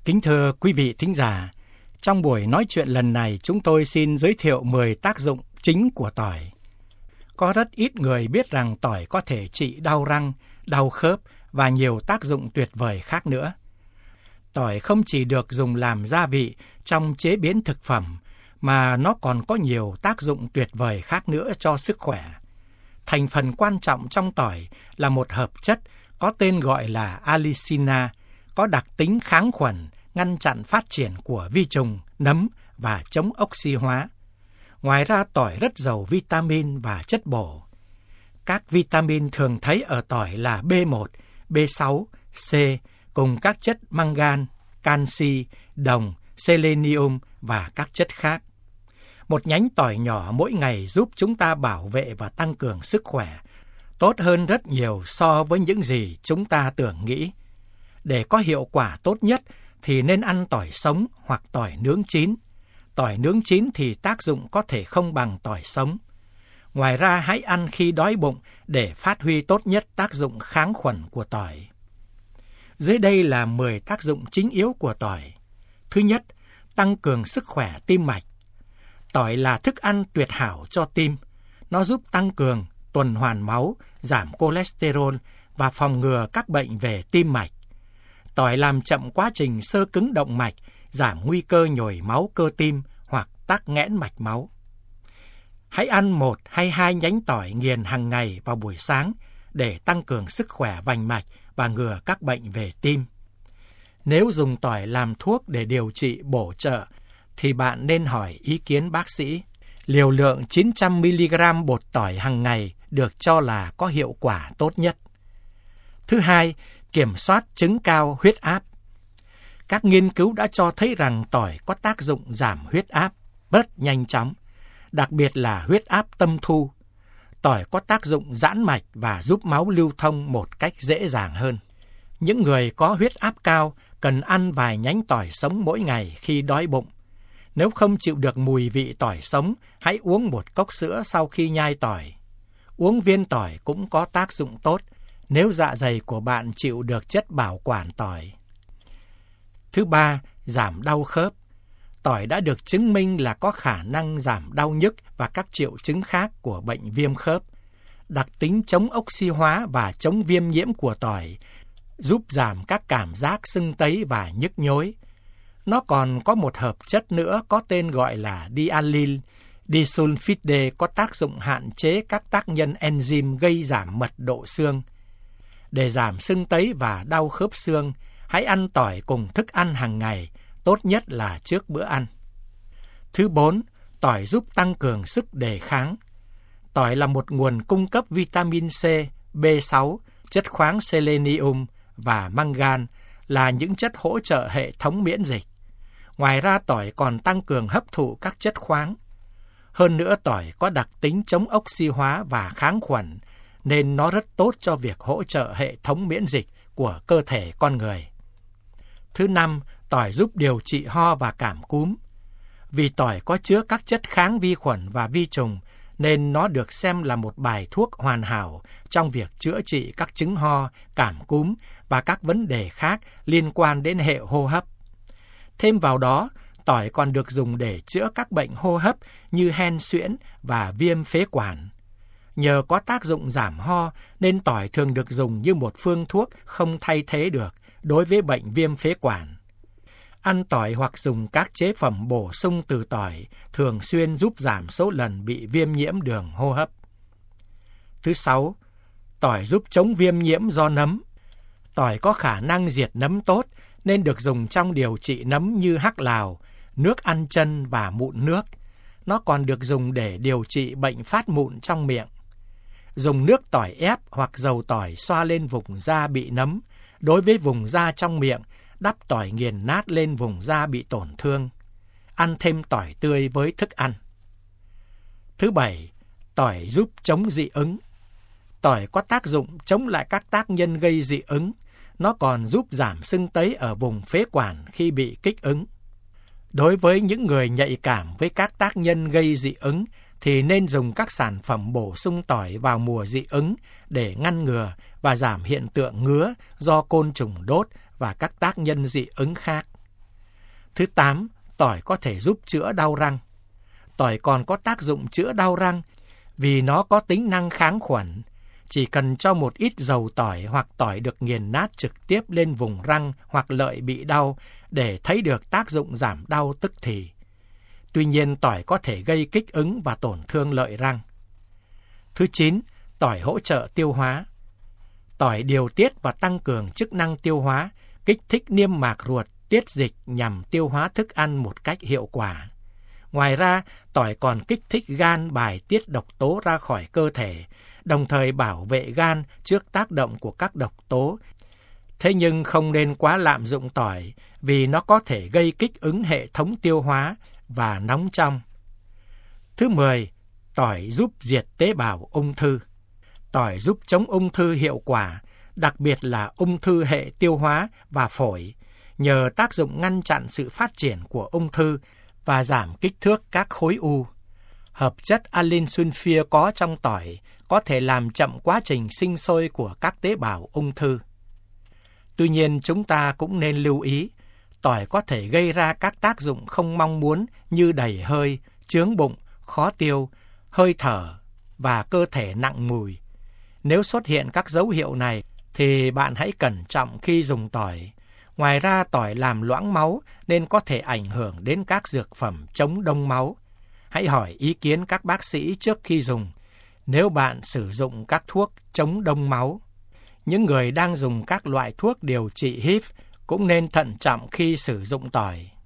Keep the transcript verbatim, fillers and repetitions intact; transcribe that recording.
Kính thưa quý vị thính giả, trong buổi nói chuyện lần này chúng tôi xin giới thiệu mười tác dụng chính của tỏi. Có rất ít người biết rằng tỏi có thể trị đau răng, đau khớp và nhiều tác dụng tuyệt vời khác nữa. Tỏi không chỉ được dùng làm gia vị trong chế biến thực phẩm, mà nó còn có nhiều tác dụng tuyệt vời khác nữa cho sức khỏe. Thành phần quan trọng trong tỏi là một hợp chất có tên gọi là allicina, có đặc tính kháng khuẩn, ngăn chặn phát triển của vi trùng, nấm và chống oxy hóa. Ngoài ra, tỏi rất giàu vitamin và chất bổ. Các vitamin thường thấy ở tỏi là B một, B sáu, C cùng các chất mangan, canxi, đồng, selenium và các chất khác. Một nhánh tỏi nhỏ mỗi ngày giúp chúng ta bảo vệ và tăng cường sức khỏe, tốt hơn rất nhiều so với những gì chúng ta tưởng nghĩ. Để có hiệu quả tốt nhất thì nên ăn tỏi sống hoặc tỏi nướng chín. Tỏi nướng chín thì tác dụng có thể không bằng tỏi sống. Ngoài ra, hãy ăn khi đói bụng để phát huy tốt nhất tác dụng kháng khuẩn của tỏi. Dưới đây là mười tác dụng chính yếu của tỏi. Thứ nhất, tăng cường sức khỏe tim mạch. Tỏi là thức ăn tuyệt hảo cho tim. Nó giúp tăng cường tuần hoàn máu, giảm cholesterol và phòng ngừa các bệnh về tim mạch. Tỏi làm chậm quá trình xơ cứng động mạch, giảm nguy cơ nhồi máu cơ tim hoặc tắc nghẽn mạch máu. Hãy ăn một hay hai nhánh tỏi nghiền hàng ngày vào buổi sáng để tăng cường sức khỏe vành mạch và ngừa các bệnh về tim. Nếu dùng tỏi làm thuốc để điều trị bổ trợ, thì bạn nên hỏi ý kiến bác sĩ. Liều lượng chín trăm mi-li-gam bột tỏi hàng ngày được cho là có hiệu quả tốt nhất. Thứ hai, kiểm soát chứng cao huyết áp. Các nghiên cứu đã cho thấy rằng tỏi có tác dụng giảm huyết áp rất nhanh chóng, đặc biệt là huyết áp tâm thu. Tỏi có tác dụng giãn mạch và giúp máu lưu thông một cách dễ dàng hơn. Những người có huyết áp cao cần ăn vài nhánh tỏi sống mỗi ngày khi đói bụng. Nếu không chịu được mùi vị tỏi sống, hãy uống một cốc sữa sau khi nhai tỏi. Uống viên tỏi cũng có tác dụng tốt nếu dạ dày của bạn chịu được chất bảo quản tỏi. Thứ ba, giảm đau khớp. Tỏi đã được chứng minh là có khả năng giảm đau nhức và các triệu chứng khác của bệnh viêm khớp. Đặc tính chống oxy hóa và chống viêm nhiễm của tỏi giúp giảm các cảm giác sưng tấy và nhức nhối. Nó còn có một hợp chất nữa có tên gọi là diallyl disulfide, có tác dụng hạn chế các tác nhân enzyme gây giảm mật độ xương. Để giảm sưng tấy và đau khớp xương, hãy ăn tỏi cùng thức ăn hàng ngày, tốt nhất là trước bữa ăn. Thứ bốn, tỏi giúp tăng cường sức đề kháng. Tỏi là một nguồn cung cấp vitamin C, B sáu, chất khoáng selenium và mangan, là những chất hỗ trợ hệ thống miễn dịch. Ngoài ra, tỏi còn tăng cường hấp thụ các chất khoáng. Hơn nữa, tỏi có đặc tính chống oxy hóa và kháng khuẩn, nên nó rất tốt cho việc hỗ trợ hệ thống miễn dịch của cơ thể con người. Thứ năm, tỏi giúp điều trị ho và cảm cúm. Vì tỏi có chứa các chất kháng vi khuẩn và vi trùng, nên nó được xem là một bài thuốc hoàn hảo trong việc chữa trị các chứng ho, cảm cúm và các vấn đề khác liên quan đến hệ hô hấp. Thêm vào đó, tỏi còn được dùng để chữa các bệnh hô hấp như hen suyễn và viêm phế quản. Nhờ có tác dụng giảm ho nên tỏi thường được dùng như một phương thuốc không thay thế được đối với bệnh viêm phế quản. Ăn tỏi hoặc dùng các chế phẩm bổ sung từ tỏi thường xuyên giúp giảm số lần bị viêm nhiễm đường hô hấp. Thứ sáu, tỏi giúp chống viêm nhiễm do nấm. Tỏi có khả năng diệt nấm tốt nên được dùng trong điều trị nấm như hắc lào, nước ăn chân và mụn nước. Nó còn được dùng để điều trị bệnh phát mụn trong miệng. Dùng nước tỏi ép hoặc dầu tỏi xoa lên vùng da bị nấm. Đối với vùng da trong miệng, đắp tỏi nghiền nát lên vùng da bị tổn thương. Ăn thêm tỏi tươi với thức ăn. Thứ bảy, tỏi giúp chống dị ứng. Tỏi có tác dụng chống lại các tác nhân gây dị ứng. Nó còn giúp giảm sưng tấy ở vùng phế quản khi bị kích ứng. Đối với những người nhạy cảm với các tác nhân gây dị ứng, thì nên dùng các sản phẩm bổ sung tỏi vào mùa dị ứng để ngăn ngừa và giảm hiện tượng ngứa do côn trùng đốt và các tác nhân dị ứng khác. Thứ tám, tỏi có thể giúp chữa đau răng. Tỏi còn có tác dụng chữa đau răng vì nó có tính năng kháng khuẩn. Chỉ cần cho một ít dầu tỏi hoặc tỏi được nghiền nát trực tiếp lên vùng răng hoặc lợi bị đau để thấy được tác dụng giảm đau tức thì. Tuy nhiên, tỏi có thể gây kích ứng và tổn thương lợi răng. Thứ chín, tỏi hỗ trợ tiêu hóa. Tỏi điều tiết và tăng cường chức năng tiêu hóa, kích thích niêm mạc ruột tiết dịch nhằm tiêu hóa thức ăn một cách hiệu quả. Ngoài ra, tỏi còn kích thích gan bài tiết độc tố ra khỏi cơ thể, đồng thời bảo vệ gan trước tác động của các độc tố. Thế nhưng không nên quá lạm dụng tỏi vì nó có thể gây kích ứng hệ thống tiêu hóa và nóng trong. Thứ mười, tỏi giúp diệt tế bào ung thư. Tỏi giúp chống ung thư hiệu quả, đặc biệt là ung thư hệ tiêu hóa và phổi, nhờ tác dụng ngăn chặn sự phát triển của ung thư và giảm kích thước các khối u. Hợp chất alin sulfur có trong tỏi có thể làm chậm quá trình sinh sôi của các tế bào ung thư. Tuy nhiên, chúng ta cũng nên lưu ý, tỏi có thể gây ra các tác dụng không mong muốn như đầy hơi, chướng bụng, khó tiêu, hơi thở và cơ thể nặng mùi. Nếu xuất hiện các dấu hiệu này thì bạn hãy cẩn trọng khi dùng tỏi. Ngoài ra, tỏi làm loãng máu nên có thể ảnh hưởng đến các dược phẩm chống đông máu. Hãy hỏi ý kiến các bác sĩ trước khi dùng, nếu bạn sử dụng các thuốc chống đông máu. Những người đang dùng các loại thuốc điều trị H I V cũng nên thận trọng khi sử dụng tỏi.